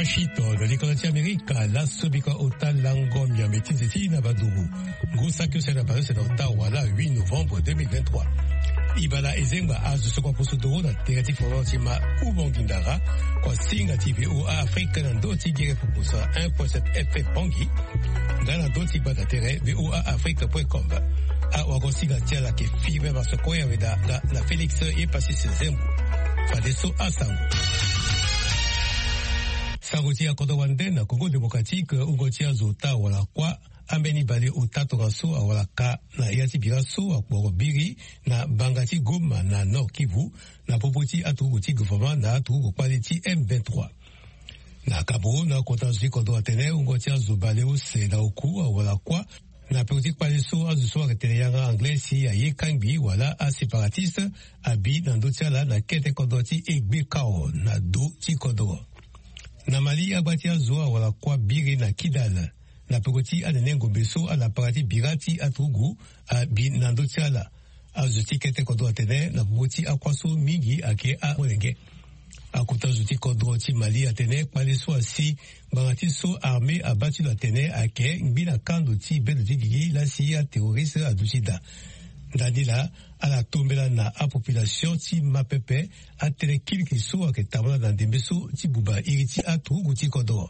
Washington, likolati Amerika, la sobika ota langom ya metizeti na badugu. Ngosakyo sena base na Ottawa la 8 novembre 2023. Ibala ezengba azu sokwa posodoro na tegati formatima ubongindara kwa singa TVA Afrika na ndoti gere pupusa 1.7 FM Pongi ngana ndoti bata tere voaafrika.com a wagosinga tiala ke fibre basokoya weda na Felix e pasisi zembu fadeso asango Sagotia Kodowande na Congo Démocratique Ugotia Zota wala kwa ambeni bale utato raso awala ka na yati biraso akboro biri na bangati Goma na Nord Kivu na popoti atuguti gouvernement na atugu quality M23 na Kabo na kotanzi kodo atene Ugotia Zobale use na oku awala kwa na politique paliso azuso aketeleyanga anglesi ya yekangbi wala a separatiste abi na ndotiala na kete kodoti egbe kao na do ti kodo na Mali abatia zoa wala kwa biri na Kidal na pekoti anenengo beso ala parati birati atugu a binando tiala azuti kete kodo atene na pekoti akwaso mingi ake a molenge akuta zuti kodo ti Mali atene paliso asi bangati so armé abati la tene ake mbina kando ti bedo tigigi la siya terroriste adusida Danila à la tombela na a population ti mapepe a tele kiliki so ake tabla na dembeso ti buba iriti a tugu ti kodo.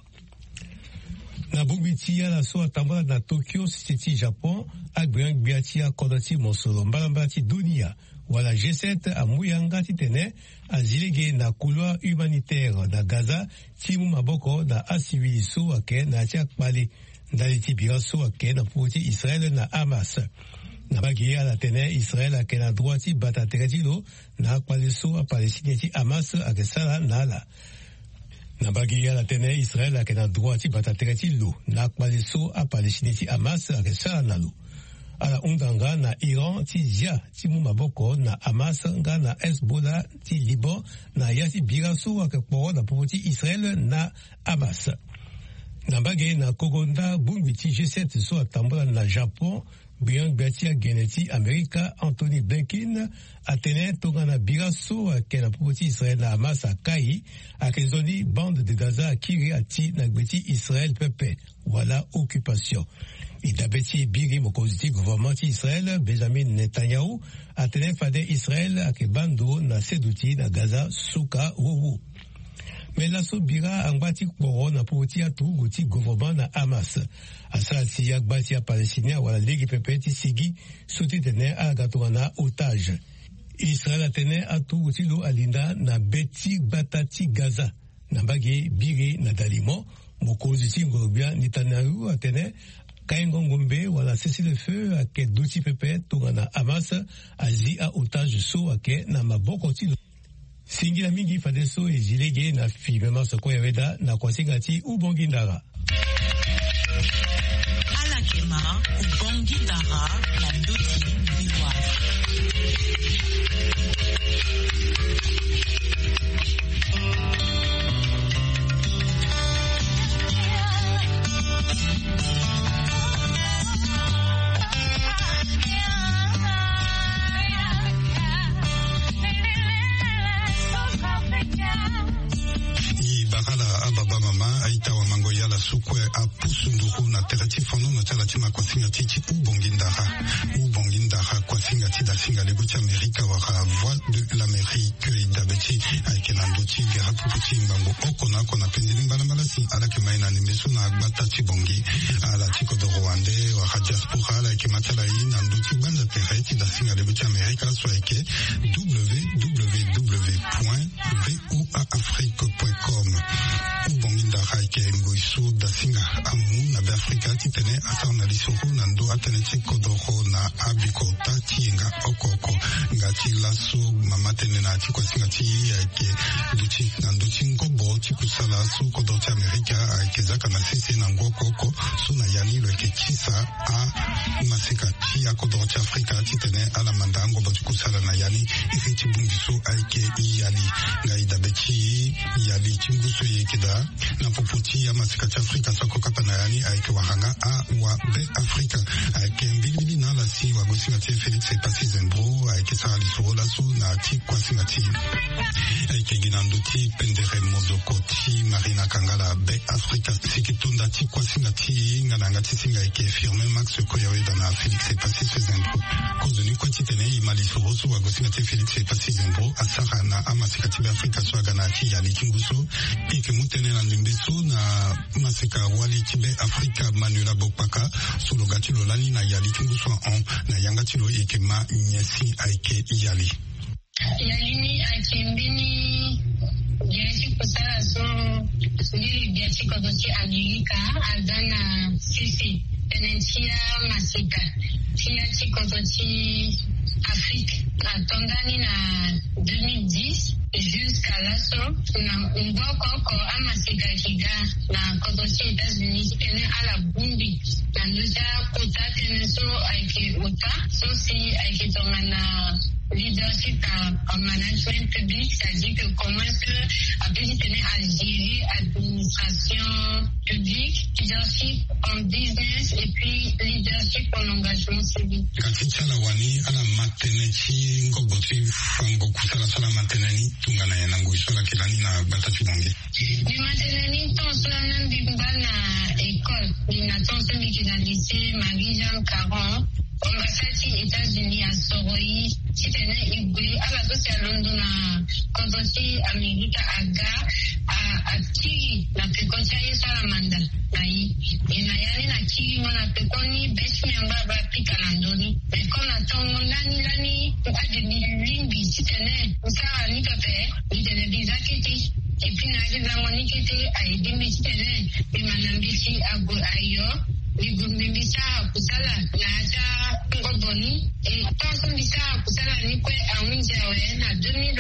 Na bumiti a la so a tabla na Tokyo ti Japon a gbiang biati a kodo ti monsolo mbalamba ti dunia wala G7 a muyanga ti tene a zilege na couloir humanitaire na Gaza ti mu maboko na a civiliso ake na ti akpali ndali ti bira so ake na puti Israel na Hamas. Na bagi a la tene Israel a ke na droiti bata teretilo na kwaliso a Palestine ti Hamas a ke sala na la. Na bagi a la tene Israel a ke na droiti bata teretilo na kwaliso a Palestine ti Hamas a ke sala na lo. A la undanga na Iran ti zia ti mu maboko na Hamas nga na Hezbollah ti Liban na yati biraso a ke poro na popo ti Israel na Hamas. Na bagi na Kogonda bungwi ti G7 so a tambola na Japon Brian Betia Geneti Amerika Anthony Blinken atene tongana biraso akena popoti Israel na Hamas akai akezoni bande de Gaza akiri ati na gbeti Israel pepe wala occupation. Idabeti biri mokoziti gouvernement Israel Benjamin Netanyahu atene fade Israel akebando na seduti na Gaza suka wowo. Mais la sobira angbati kporo na popoti atugu ti gouvernement na Hamas. Asasi yagbati ya Palestina wala ligi pepe ti sigi suti tene agatorana otage. Israel atene atugu ti lo alinda na beti batati Gaza. Na bagi biri na dalimo mokozi ti ngolobia Netanyahu atene kaingo ngombe wala cessez le feu ake duti pepe tongana Hamas azi a otage so ake na maboko ti Singila mingi fadeso ezilege na fibema soko ya weda na kwasinga ti ubongindara. Alakema ubongindara na ndoti biwa. Sukwe a pusunduru na terati fono na terati ma kwasinga titi ubongindara kwasinga tida singa lebuti Amerika waka voix de l'Amérique idabeti aikenandoti gara puputi mbango okona kona pendili mbala si ala kemaina nimesu na agbata tibongi ala tiko do Rwande waka diaspora ala kematala ina ndoti banda terati da singa lebuti Amerika soike www.voaafrique.com ubongindara ngoisu da singa amu na Afrika titene asana lisoko na ndo atene chikodoro na abikota tienga okoko ngati laso mamatene na chiko singa ti yake duchi na ndo chingobo chikusala su kodoti Amerika akezaka na sisi na ngokoko suna yani lo ke chisa a masika ti ya kodoti Afrika titene ala mandango bo chikusala na yani ifiti bungiso aike yali ngaida bechi yali chinguso yekida na popoti ya masika Afrika soko kapa na yani aike wahanga a wa be Afrika aike mbili na la si wagosingatie Felix Epasi Zembro aikesara lisoro laso na ti kwasingati aikenginando ti pendere mozoko ti Marina Kangala be Afrika sikitunda ti kwasingati ngananga ti singa eke firme Max Koyoeda na Felix Epasi Zembro kozoni kwa titene imalisoro so wagosingati Felix Epasi Zembro asara na amasikati be Afrika so agana ti yali kinguso ike mutene na ndimbeso na masika wali tibe Afrika Manuela Bokpaka sologati lolani na yali kinguso na yangatilo ike ma nyesi aike yali yalini akimbini jeshi kusala so lili biachi kwa kochi Amerika adana sisi penentia masika tia chiko kochi Afrique atongani na 2010 jusqu'à l'assaut na ngoko amasika kiga na kokochi États-Unis tene ala bumbi na nuja kota tene so aike uta so si aike tongana leadership en management public, c'est-à-dire que comment est-ce que après tenir à gérer administration publique, leadership en business et puis leadership en engagement civique. Katika la wani ala matenechi ngoboti fango kusala sala mateneni tungana ya nangu isola kilani na batatu nange. Ni mateneni tonsola nambi mbana école, ni na tonsola mikina lycée Marie-Jeanne Caron. Ambasati États-Unis à Soroi, si tene igwe, ala dosi a London na kontosi Amerika aga a kiri na pekoncha yeso ala manda na yi. Inayani na kiri wana pekoni besi mbaba pika na ndoni. Pekona tongo lani adi limbi si tene usara nikape, itene bizakiti. Et puis na monikete a idimbi si tene imanambisi ago ayo. Libumbisa kusala na acha ngoboni et quand on bisa kusala ni kwe awinja we na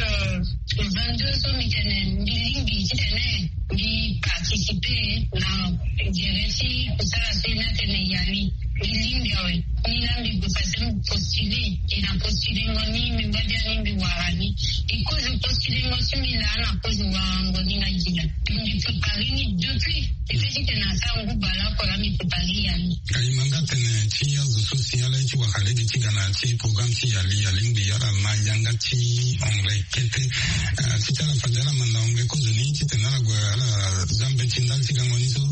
2022 so mitene bilingi tene bi participer na direci kusala sena tene yali bilingi we ni lambi kufasa postule ina postule ngoni mbadia ni biwarani ikozo postule ngosi milana kozo wangoni na jina ndi parini depuis ifiti na sangu bala kola mi paria kaimanga tene tia zo sociale ti wakalegi tigana ti program ti yali ngi yara mayanga ti anglais kete titala fadela manda anglais ko zoni ti tenala ala zambe tindal tigangoni so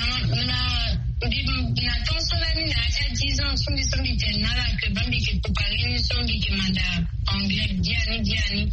na tonsola ni na cha 10 ans sombi tenala ke bambi ke parini sombi ke manda anglais diani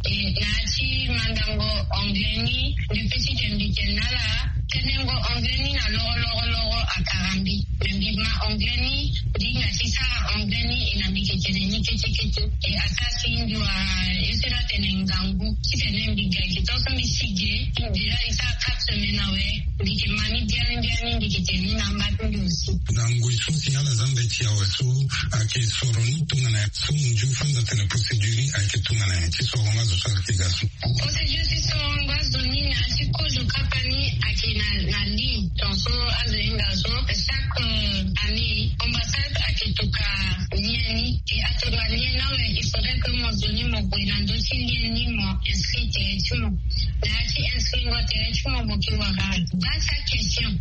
na ti mandango anglais ni du petit tenala tenengo anglais na loro akarambi mbima anglais dinga sisa anglais ina miketeni kete e asasi ndwa esera tenengangu sitenembi gaji toso misige ndira isa 4 semaines we dikimani diani diketeni namba tundusi nangu isusi ala zambe tia wasu ake soroni tungana sunju fanda tena procedure ake tungana ti soronga zo sala kigasu procedure si soronga zoni na sikozo kapani ake na li tonso azenga so chaque année ambassade akitoka lieni et atoka liena we il faudrait que mon zoni mo boinando si lieni mo inscrit tumo na ti inscrit ngote tumo mo kiwara basa question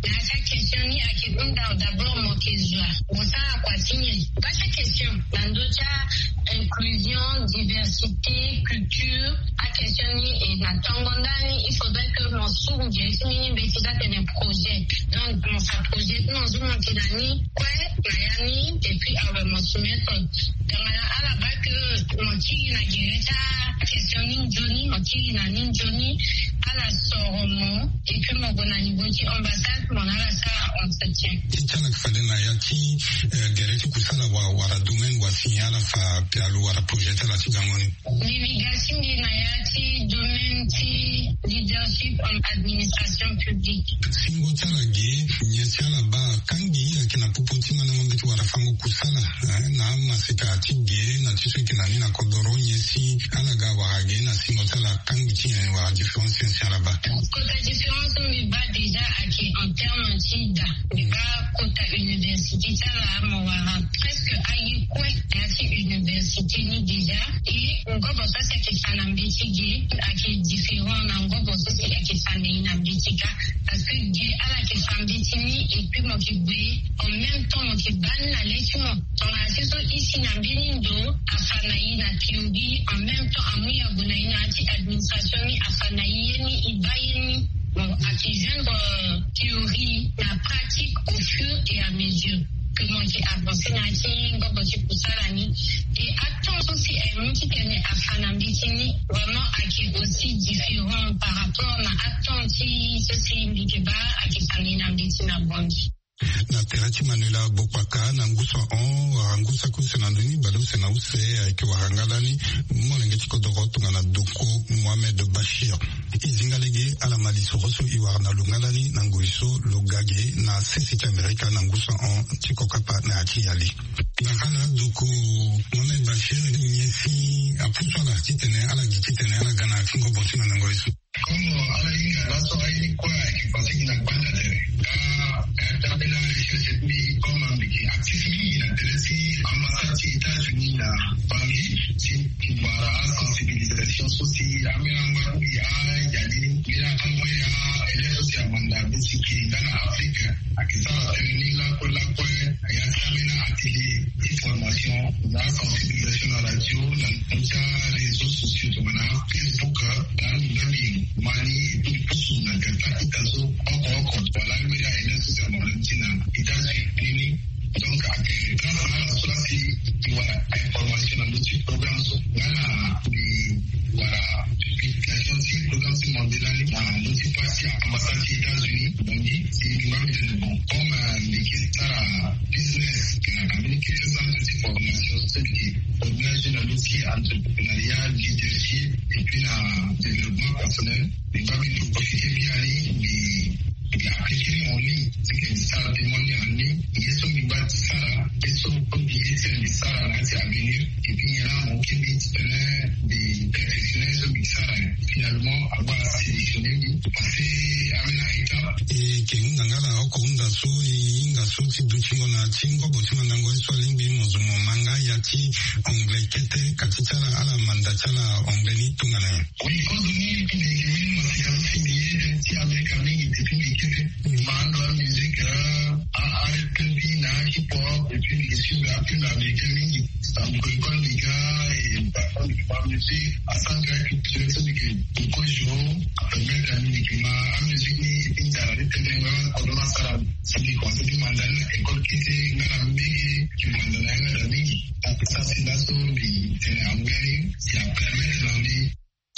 ni akibunda d'abord mo kezwa bosa kwa tinye basa question nandocha inclusion diversité culture a question ni et na tongondani il faudrait que mon sourje sini betida tene projet donc mon sa projet non zoom kinani kwe nayani et puis avec mon méthode dans à la base que mon tigi na gereta question ni joni mon tigi na ni joni à la soromo et puis mon bon niveau qui ambassade mon ala sa entretien titana kufale na yati gereti kusala wa domaine wa signala fa pialu wa projet la tigangoni navigation ni na yati domaine ti leadership en administration publique singo talage nyesala ba kangi akina pupunti mana ngombe wa rafango kusala na masika tige na tiso kinani na kodoro nyesi alaga wa age na singo tala kangi ti wa différence siala ba kota différence mi ba déjà aki en terme tida mi ba kota université tala mo wa presque ayi kwe yati université ni déjà et ngobo ça c'est que ça n'ambitige aki différent na ngobo ça c'est que ça n'ambitika parce que Dieu ala ke fambitini et puis mo ki en même temps mo ki ban na lesumo on a Enzo ici na Benindo, afanayi na théorie, en même temps amuya gunaina ati administration ni afanayi ni ibayeni. Bon, à qui joindre théorie, la pratique au fur et à mesure que moi j'ai avancé et attends aussi un outil qui est à Fanambitini, vraiment à qui aussi différent par rapport à attenti, ceci indique pas à qui Fanambitini bondi. Na terati Manuela Bopaka na ngusa ngusa kusenanduni balo sena use ke warangalani molenge tikodoro tungana doko Mohamed Bashir izingalege ala maliso roso iwarna lungalani na nguiso logage na sesite Amerika na ngusa tikokapa na atiali nakana doko Mohamed Bashir nyesi apusala titene ala gana kingo botina na nguiso como ala inga laso ai kwa ekipasi na banda de tabela recherche bi comme ambiki activement na telesi ambassade États-Unis na bangi si para sensibilisation sociale amela ya jadi bila amaya ele social manda bisiki dans Afrique akisala tenir la pour ya tamena atelier information na sensibilisation na radio na réseaux sociaux na Facebook na nabi mani pusu na kata itazo oko wala media ele social manda États-Unis donc grâce à la société voilà information dans notre programme voilà voilà publication sur programme mondial dans notre partie ambassade des États-Unis donc c'est même bon comme l'équipe business qui a communiqué ces informations c'est qui organisé dans l'outil entrepreneuriat leadership et puis la développement personnel les familles profiter bien appliquer en ligne, c'est que ça témoigne en ligne, il y a son débat ça, et son billet c'est ça à venir, et puis il y a là mon qui des perfectionneurs sur ça finalement avoir sélectionné passer à une étape et que ngala okunda so inga so tibuchingo na chingo botima nango swali mozumo manga yati anglais kete katitala ala mandatala anglais tungana oui quand on est les moi c'est fini ti américain mando la musique R&B na hip hop et puis les sujets après l'américain ça me connaît les gars et parfois les musique à s'engager culturel c'est que beaucoup jouent après mettre la musique ma musique ni dans les télévisions on a ça c'est des concepts qui mandana école qui c'est dans la musique qui mandana dans la musique ça c'est là sur les télévisions c'est à permettre l'envie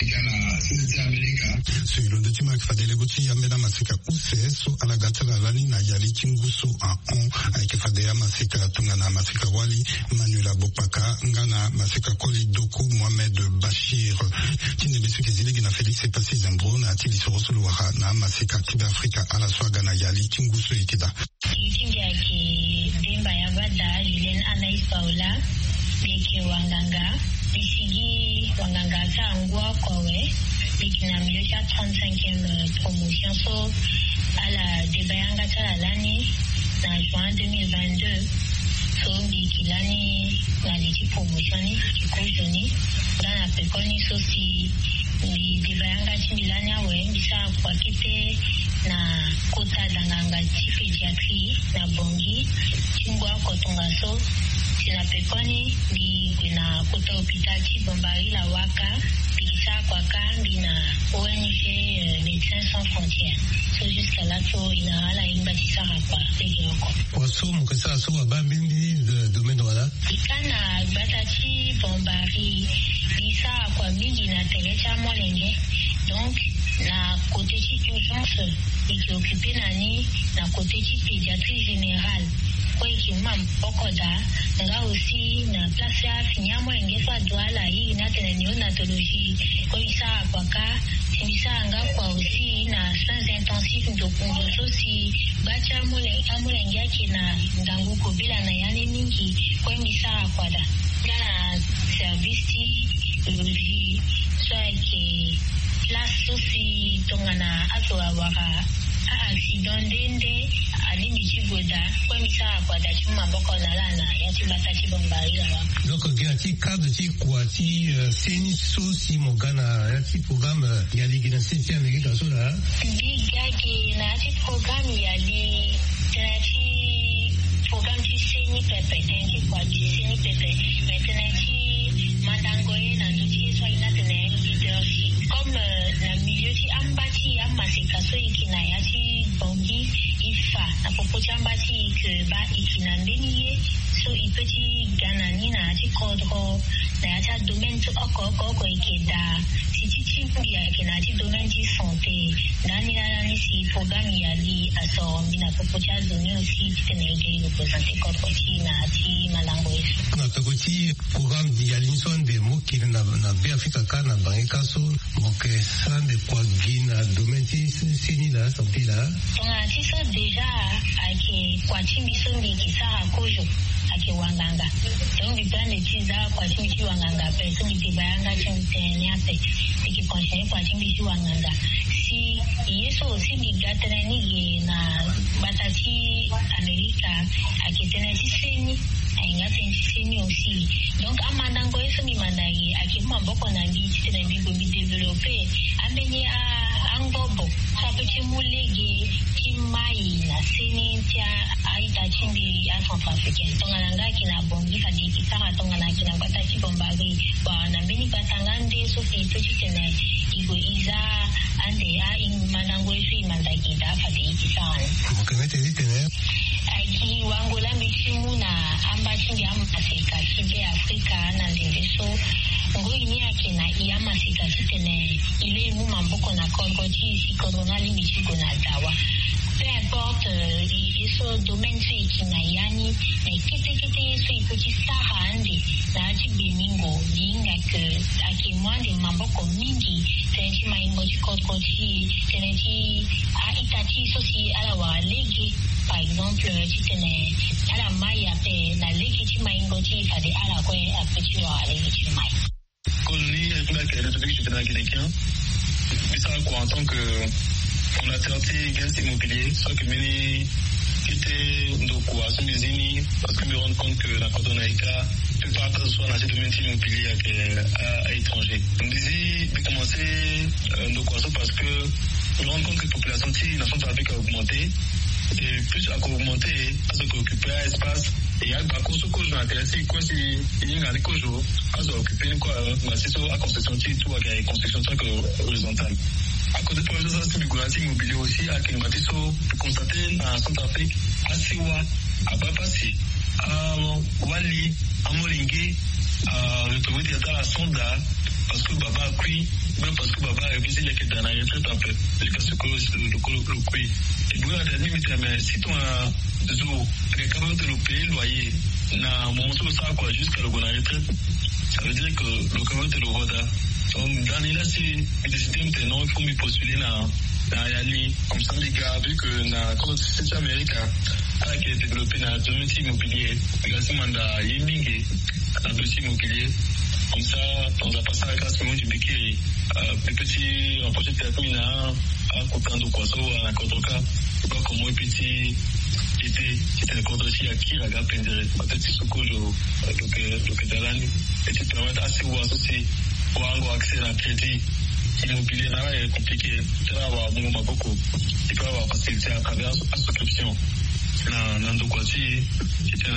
Silo de Timak Fadele Guti Amena Masika Useso Alagatala Lani na Yali Kingusu Aike Fadea Masika Tungana Masika Wali Manuela Bopaka Ngana Masika Koli Doku Mohamed Bashir Tinebesu Kizilegi na Félix Sepasi Zembro na Atili Sorosolo Waha na Masika Tibe Afrika ala Swaga na Yali Kingusu Ikida Itingia ki Bimba Yabada Julen Anaïs Paula Beke Wanganga Bisigi Wanganga Zangwa Kowe Bikina Miliocha 35e promotion so à la Debayanga Talalani en juin 2022 so Bikilani na l'équipe promotion qui cojoni dans la pekoni so si Debayanga Timilani awe bisa kwa kete na kota danganga pédiatrie na bongi chingwa kotonga so na pekoni di kuna kota hopital Bombari la waka bikisa kwa kambi na ONG Médecins Sans Frontières so jusqu'à là so ina ala imbatisa hapa pekeko waso mukasa so abambindi domaine wala ikana batati Bombari bisa kwa mingi na telecha molenge donc na côté urgence qui occupé nani na côté pédiatrie générale kwa ikimam okoda nga aussi na place ya finyamo engesa douala hii na tena neonatologie kwa isa kwaka timisa nga kwa aussi na soins intensifs ndokungo so bacha amule ngiaki na ndanguko bila na yani mingi kwa misa kwada na service logie so ke place aussi tongana atwa waka accident dende alini chigoda kwa misa kwa dachi maboko na lana yati batati Bombari la donc gati cadre ti kwati seni sosi mogana yati programme ya ligi na senti Amerika so la bigage na ti programme ya li ti programme ti seni pepe tenki kwa seni pepe maintenant ti mandangoye na nduti so ina tene leadership comme na milieu ti ambati amaseka so ikina ya ti bongi ifa na popoti ambati ke ba ikina ndeniye so ipeti ganani na ti kodro na ya ta domaine to oko ikeda titi ya kina ti domaine ti santé nani si programme ya li aso mina popoti azoni aussi tene ke représenter kodro ti na ti malangoye na tokoti programme di alinson de mokili na be Afrika kana bangeka so moke sande kwa gina domaine ti sini la santé la donc ti so déjà ake kwa chimbi so ndi kisara kojo ake wanganga donc bipande ti za kwa chimbi ti wanganga pe so ndi bayanga chimbi tene ape eke conseiller kwa chimbi ti wanganga si yeso aussi ndi gatene ni na batati Amerika ake tene ti seni ainga seni aussi donc amandango yeso mi mandai ake mamboko na ndi ti tene bi bi développer ameni angobo sa petit mulege mai na seni tia aita chimbi a Centrafricaine tongalanga kina bongi fadi kisara tongana kina bata chi bombari ba na mini batangande so fi petit tene igo iza ande a in manango ifi mandaki da fadi kisara mokemete ditene aki wango la michimu na amba chimbi Afrika chimbi Afrika na ndeso ngoi ni akina iya masika tene ile mu mamboko na Kongo ti si corona limichigo na dawa peu importe iso domaine so ikina yani na kete so ipoti saha ande na ati beningo linga ke ake mwande mamboko mingi teneti maingo ti koti teneti a itati so si ala wa lege par exemple ti tene ala maya pe na lege ti maingo ti fade ala kwe apeti wa lege ti mai colonie République guinéen mais ça quoi en tant que fondateur de gains immobiliers, soit que meni était donc à Sumizini parce que me rendre compte que la Cotonaïka peut pas attendre soit dans ce domaine immobilier à l'étranger. On disait de commencer donc parce que me rendre compte que la population de la Centrafrique a augmenté et plus a augmenté à ce qu'occuper l'espace et à la construction intéressée quoi si il y a des cojos à occuper quoi c'est ça à construction tout à la construction horizontale. À côté de la chose, c'est immobilier aussi, à Kingbatiso, constater en Centrafrique, à Siwa, à Babassi, à Wali, à Molingue, à retrouver des états à Sonda, parce que Baba a cuit, même parce que Baba a révisé les quêtes d'un retraite un peu, jusqu'à ce que le cuit. Et vous, à la limite, mais si tu as les capables de le payer, loyer, na mon ça, quoi, jusqu'à le retraite, ça veut dire que le capable de le voter. Donc, dans les là, si je décide maintenant, il faut me postuler dans Yali. Comme ça, les gars, vu que dans cette Amérique, qui est développé dans le domaine immobilier, grâce à Yeming, dans le dossier immobilier, comme ça, on a passé à la classe du Bikiri, les petits, en projet de terminal, à Kokando Kwaso, à Kotoka, et pas comme moi, petit, c'était le code aussi à qui la gare pendrait, peut-être si ce que je talani, et tu permets assez ou associé. Pour avoir accès à un crédit immobilier, c'est compliqué. Tu vas avoir beaucoup. Tu peux avoir facilité à travers la souscription. Dans le cas, c'était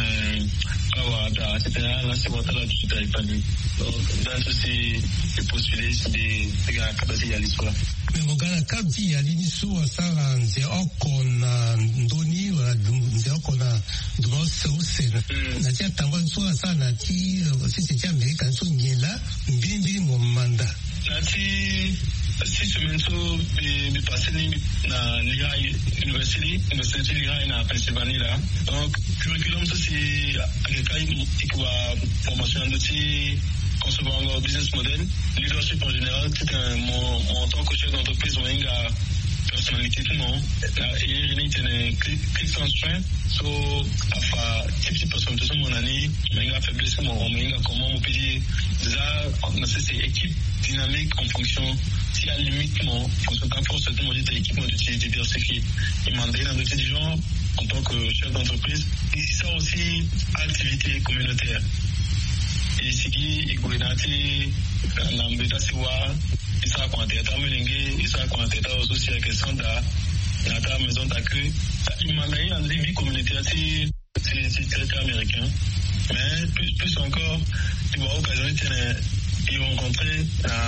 un assez bon talent de la famille. Donc, dans ceci, c'est postulé sur des capacités à l'histoire. Mais mon gars, quand il y a l'histoire, ça, c'est encore ndoni, c'est encore droit social. Na tia tango soit ça, na ti, si c'était américain, so là, bien mon mandat. Si semaine de passer na Lehigh University Lehigh na Pennsylvanie là. Donc curriculum ça c'est quelqu'un qui va formation d'outils concevoir un business model, leadership en général, c'est en tant que chef d'entreprise on a personnalité tout le monde. Et il y a une click constraint, so afa type de personne tout ça mon année, mais il a faiblesse mon comment on peut dire déjà c'est équipe dynamique en fonction si à limite mon fonction de force c'est mon équipe d'outils diversifiés. Il m'a demandé dans des gens en tant que chef d'entreprise. Et c'est ça aussi activité communautaire. Et si il gouvernati l'ambita siwa isa kwa teta melingi isa kwa teta aussi avec Sanda la maison d'accueil il m'a donné une vie communautaire C'est très américain. Mais plus encore, tu vas occasionner de rencontrer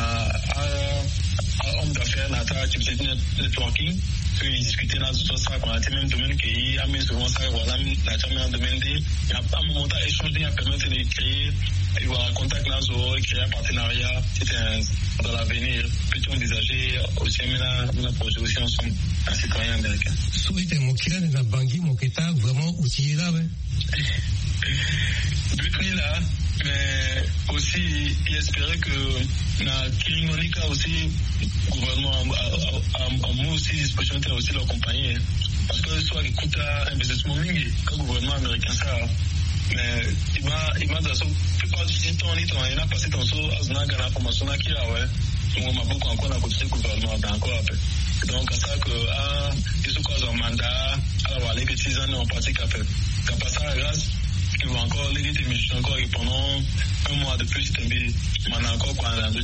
un homme d'affaires dans ta activité de networking. Ils discutaient là sur ça, qu'on a été même domaine qui a mis souvent ça, voilà, la chambre domaine il y a pas un moment d'échanger, à permettre de créer, et voilà, contact là, créer un partenariat, c'était dans l'avenir, peut-on envisager aussi un projet aussi ensemble, un citoyen américain. Souhaitez mon client de la banque, mon état vraiment outillé là, ouais. But là, mais aussi espérer que la Kiringonika aussi gouvernement a moi aussi disposition de aussi l'accompagner parce que soit écoute investissement mingi que gouvernement américain ça mais il m'a dans son plupart du temps il a passé dans son azna gana formation là qui a ouais on m'a beaucoup encore à côté gouvernement encore après donc à ça que ils sont quoi un mandat alors les petits années en pratique après qu'à passer la grâce qui va encore les démissions encore et pendant un mois de plus on a encore quoi dans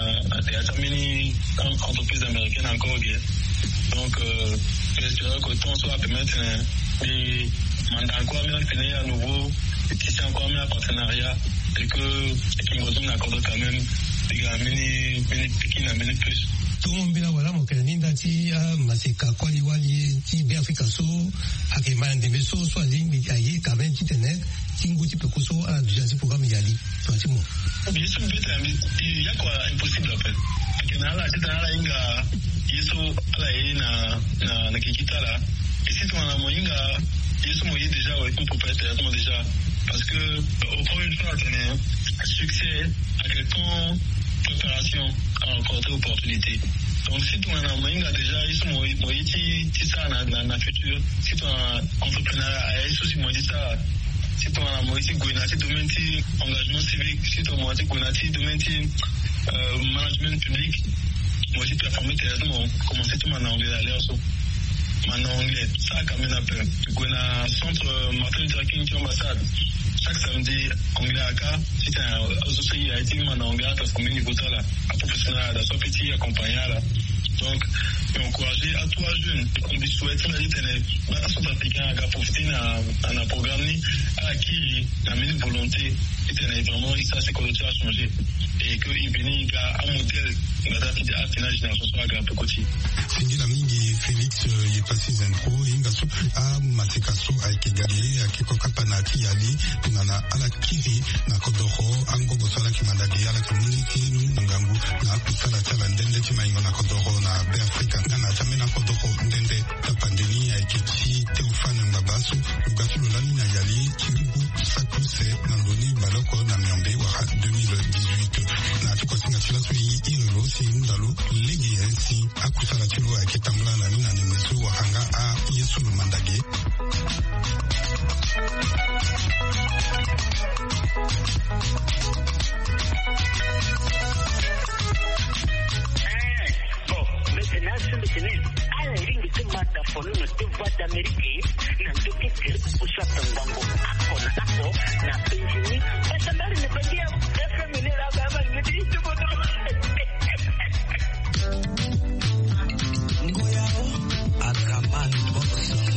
des entreprises américaines encore donc j'espère que le temps soit permettre des mandats encore mieux à nouveau et tisser encore mieux un partenariat et que Kingozo accorde quand même des gars mini plus. Tout le monde bien voilà mon candidat dati masika kwali wali ti bien Africa so akema ndembe so ligne ayi quand même ti tenek tinguti pe koso a déjà programme yali franchement bien sûr il y a quoi impossible après kenala titala inga yeso ala na kikita là et si tu en as moinga yeso moye déjà ouais comme propriétaire déjà parce que au premier fois succès à quelqu'un préparation à rencontrer opportunité. Donc si tu as un moyen déjà ils sont moyen ça dans la future si tu as un entrepreneuriat ils sont aussi moyen ça si tu as un moyen goinati domaine engagement civique si tu as un moyen goinati domaine management public moi aussi performer tellement commencer tout en anglais à l'air so en anglais ça quand même un peu goina centre Martin Luther King ambassade chaque samedi anglais à cas si tu as aussi a été en anglais parce que niveau là à professionnel dans son petit accompagné là donc encourager à toi jeune on lui souhaite la dit là sont africains à profiter dans un programme à qui la même volonté était vraiment ça c'est que le a changé et que il venait à un modèle à la génération soit à peu côté Singi la mingi Félix il est passé zentro ingaso a matekaso a Kigali a kikoka panati yali tunana ala kiri na kodoro ango bosala kimandagi ala community ngangu na kusala chala ndende chimaingo na kodoro na be Africa ngana chamena kodoro ndende la pandemie a kichi teufana mbabasu ugasu lolani na yali kiribu sakuse na ndoni baloko na miombe wa 2018 na tukosinga chila sui ilolo si ndalo legi yensi akusala chilo a kitamla na nina nemesu wa hanga a yesu lumandage Ngoyao, Akaman Boxon.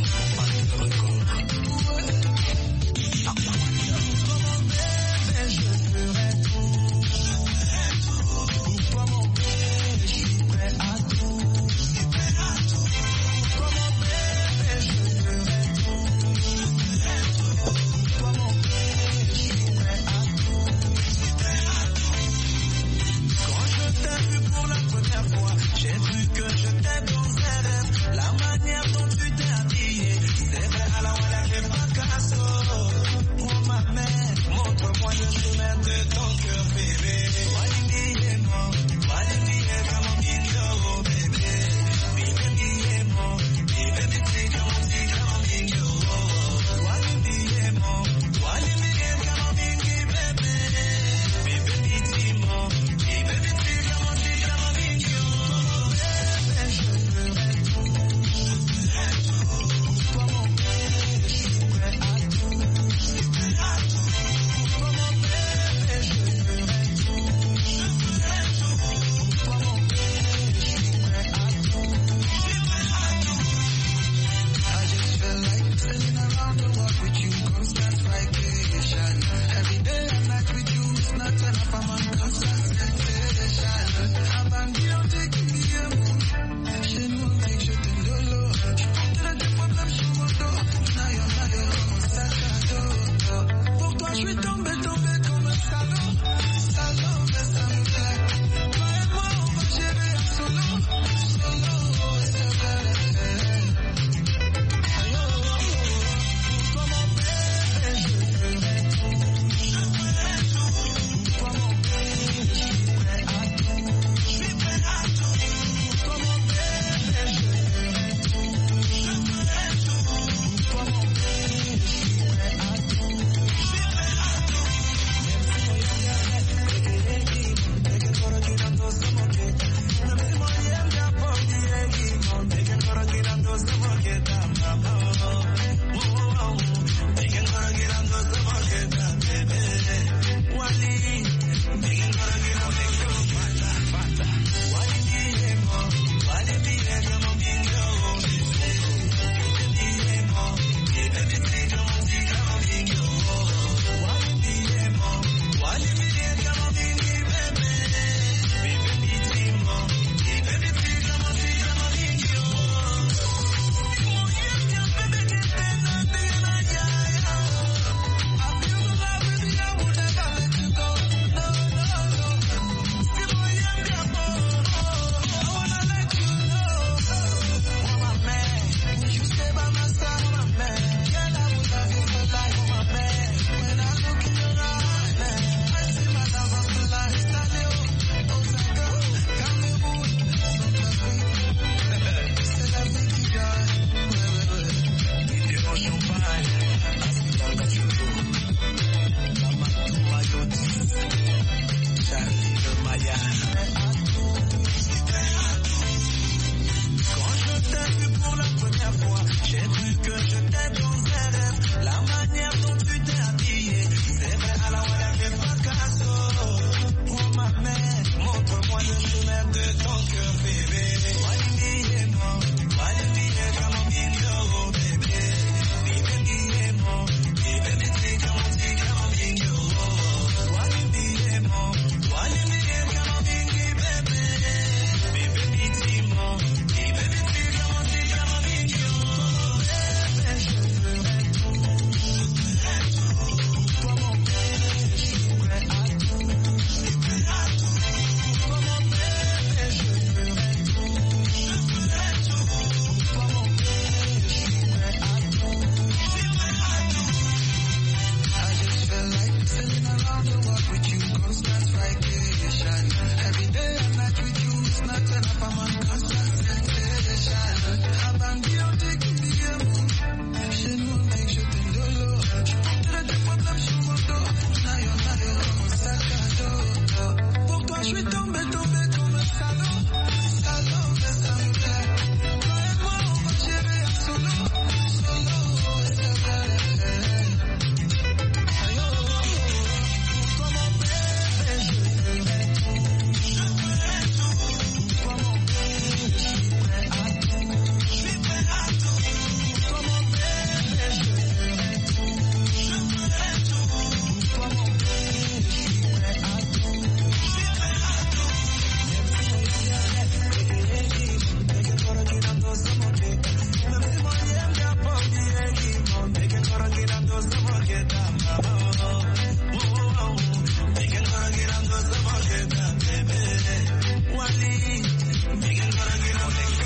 Charlie de Maya. Quand je t'ai vu pour la première fois, j'ai cru que j'étais dans un rêve. La manière dont tu t'es habillée, c'est vrai à la wala que fracasso. Oh ma mère, montre-moi le chemin de ton cœur, bébé. Walimiemo, como bingo, bébé. Walimiemo, como bingo. Walimiemo, como bingo, bébé. Bébé bitimo, bébé como bingo. Bébé, je ferai tout. Toi mon bébé, je suis prêt à tout. Toi mon bébé, je ferai tout. Toi mon bébé, je suis prêt à tout. I just feel like sailing around the world with you, constant vacation. Every day and night with you, it's not enough, I'm on constant sensation. Abandi, on dit que tu es chez nous, on dit que je t'aime de l'eau. Je porterai des problèmes sur mon dos. Nayo, mon sac à dos. Pour toi, je suis tombé comme un salaud. Salaud, mais ça me plaît. Toi et moi, on va gérer un solo. Solo, et c'est vrai. Aïe, oh, oh, oh. Toi, mon bébé, je ferai tout. Toi, mon bébé, je suis prêt à tout. Toi, mon bébé, je ferai tout. Toi, mon bébé, je suis prêt à tout. Wally,